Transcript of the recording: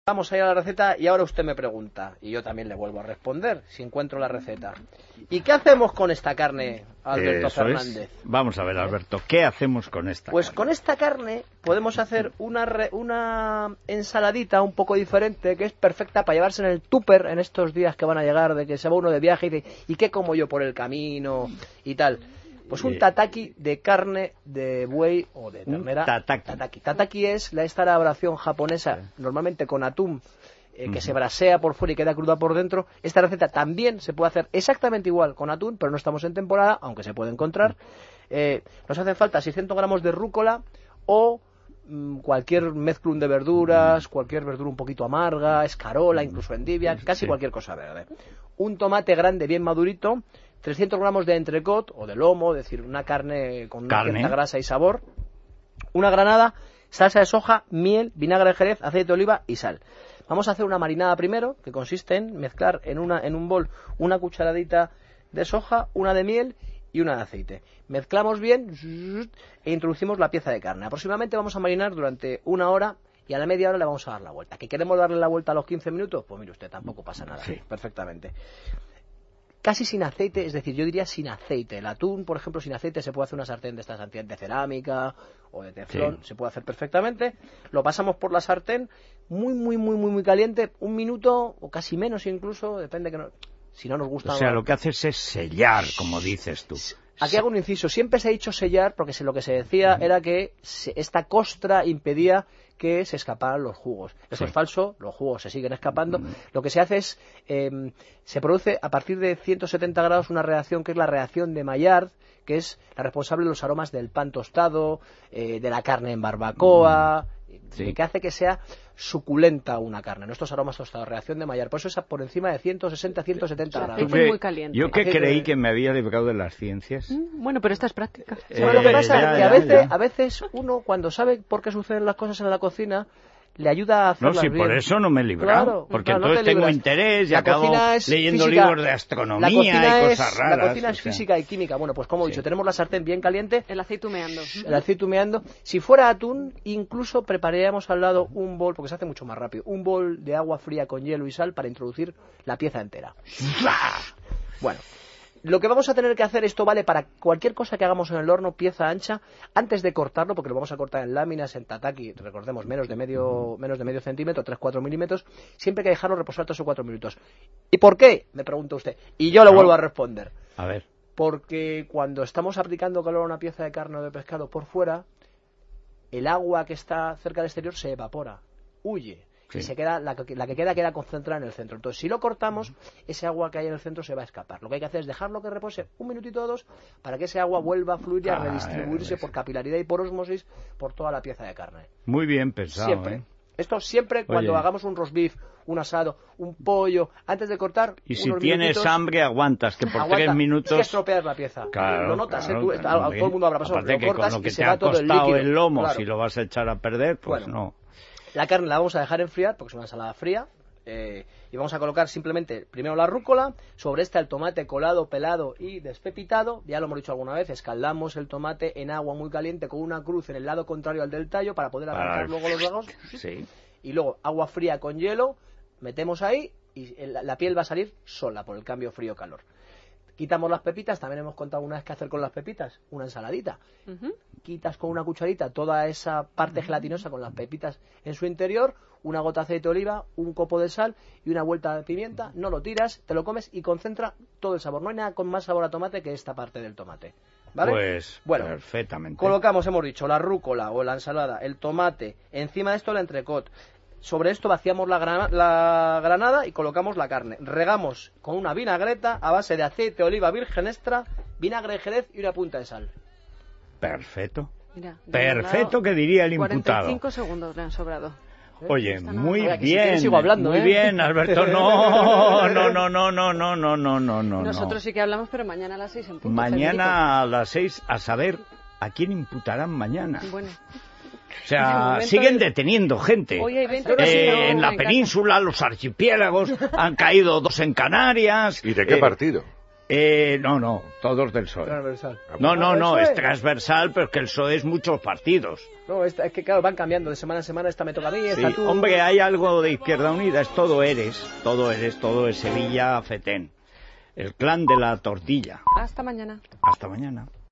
Vamos a ir a la receta y ahora usted me pregunta, y yo también le vuelvo a responder, si encuentro la receta. ¿Y qué hacemos con esta carne, Alberto Fernández? Vamos a ver, Alberto, ¿qué hacemos con esta Pues carne? con esta carne podemos hacer una ensaladita un poco diferente, que es perfecta para llevarse en el tupper en estos días que van a llegar, de que se va uno de viaje y dice, ¿y qué como yo por el camino? Y tal. Pues un tataki de carne de buey o de ternera. Tataki. Tataki es esta elaboración japonesa, normalmente con atún, que se brasea por fuera y queda cruda por dentro. Esta receta también se puede hacer exactamente igual con atún, pero no estamos en temporada, aunque se puede encontrar. Nos hacen falta 600 gramos de rúcula o cualquier mezclum de verduras, cualquier verdura un poquito amarga, escarola, incluso endivia, casi cualquier cosa verde. Un tomate grande bien madurito, 300 gramos de entrecot o de lomo, es decir, una carne con una cierta grasa y sabor, una granada, salsa de soja, miel, vinagre de jerez, aceite de oliva y sal. Vamos a hacer una marinada primero, que consiste en mezclar en un bol una cucharadita de soja, una de miel y una de aceite. Mezclamos bien e introducimos la pieza de carne. Aproximadamente vamos a marinar durante una hora y a la media hora le vamos a dar la vuelta. ¿Que queremos darle la vuelta a los 15 minutos? Pues mire usted, tampoco pasa nada. Sí, perfectamente. Casi sin aceite, es decir, yo diría sin aceite. El atún, por ejemplo, sin aceite se puede hacer una sartén de estas de cerámica o de teflón, se puede hacer perfectamente. Lo pasamos por la sartén, muy caliente, un minuto o casi menos incluso, depende que no, si no nos gusta. O sea, lo que haces es sellar, como dices tú. Aquí hago un inciso, siempre se ha dicho sellar porque lo que se decía era que esta costra impedía que se escaparan los jugos. Eso es falso, los jugos se siguen escapando. Lo que se hace es, se produce a partir de 170 grados una reacción que es la reacción de Maillard, que es la responsable de los aromas del pan tostado, de la carne en barbacoa, que hace que sea suculenta una carne, nuestros aromas tostados, reacción de Maillard. Por eso es por encima de 160-170 grados. Muy caliente. Yo que creí que me había librado de las ciencias. Bueno, pero esta es práctica. Lo que pasa es que a veces uno, cuando sabe por qué suceden las cosas en la cocina, le ayuda a hacerlas bien. Por eso no me he librado, porque entonces tengo interés y acabo leyendo libros de astronomía y cosas raras. La cocina es física y química. Bueno, pues como he dicho, tenemos la sartén bien caliente. El aceite humeando. El aceite humeando. Si fuera atún, incluso prepararíamos al lado un bol, porque se hace mucho más rápido, un bol de agua fría con hielo y sal para introducir la pieza entera. Bueno, lo que vamos a tener que hacer, esto vale para cualquier cosa que hagamos en el horno, pieza ancha, antes de cortarlo, porque lo vamos a cortar en láminas, en tataki, recordemos, menos de medio centímetro, 3-4 milímetros, siempre hay que dejarlo reposar 3 o 4 minutos. ¿Y por qué? Me pregunta usted. Y yo le vuelvo a responder. A ver. Porque cuando estamos aplicando calor a una pieza de carne o de pescado por fuera, el agua que está cerca del exterior se evapora, huye. Y se queda, la que queda concentrada en el centro. Entonces, si lo cortamos, ese agua que hay en el centro se va a escapar. Lo que hay que hacer es dejarlo que repose un minutito o dos para que ese agua vuelva a fluir y a redistribuirse por capilaridad y por ósmosis por toda la pieza de carne. Muy bien pensado. Siempre. Esto siempre cuando hagamos un roast beef, un asado, un pollo, antes de cortar. Y si tienes hambre, aguantas, que por 3 minutos. Es que estropeas la pieza. Claro, lo notas, claro, todo el mundo habrá pasado. Aparte lo cortas que con lo que y se te va ha todo el costado líquido. el lomo, Claro. si lo vas a echar a perder, pues no. La carne la vamos a dejar enfriar porque es una ensalada fría y vamos a colocar simplemente primero la rúcula, sobre esta el tomate colado, pelado y despepitado, ya lo hemos dicho alguna vez, escaldamos el tomate en agua muy caliente con una cruz en el lado contrario al del tallo para poder arrancar luego los lagos y luego agua fría con hielo, metemos ahí y la piel va a salir sola por el cambio frío-calor. Quitamos las pepitas, también hemos contado una vez qué hacer con las pepitas, una ensaladita. Quitas con una cucharita toda esa parte gelatinosa con las pepitas en su interior, una gota de aceite de oliva, un copo de sal y una vuelta de pimienta, no lo tiras, te lo comes y concentra todo el sabor. No hay nada con más sabor a tomate que esta parte del tomate. ¿Vale? Pues, bueno, perfectamente. Colocamos, hemos dicho, la rúcula o la ensalada, el tomate, encima de esto el entrecot. Sobre esto vaciamos la granada y colocamos la carne. Regamos con una vinagreta a base de aceite de oliva virgen extra, vinagre de jerez y una punta de sal. Perfecto. Mira, perfecto, que diría el imputado. 45 segundos le han sobrado. Oye, muy Oiga, bien, si sigo hablando, muy bien, Alberto. No. Nosotros sí que hablamos, pero mañana a las 6 en punto. Mañana a las 6, a saber a quién imputarán mañana. Bueno. O sea, siguen deteniendo gente. Hoy hay 20 en la península, los archipiélagos, han caído 2 en Canarias. ¿Y de qué partido? No, todos del PSOE. Transversal. No, es transversal, pero es que el PSOE es muchos partidos. No, es que claro, van cambiando de semana a semana, esta me toca a mí, esta tú... Hombre, hay algo de Izquierda Unida, es todo es Sevilla, Fetén. El clan de la tortilla. Hasta mañana. Hasta mañana.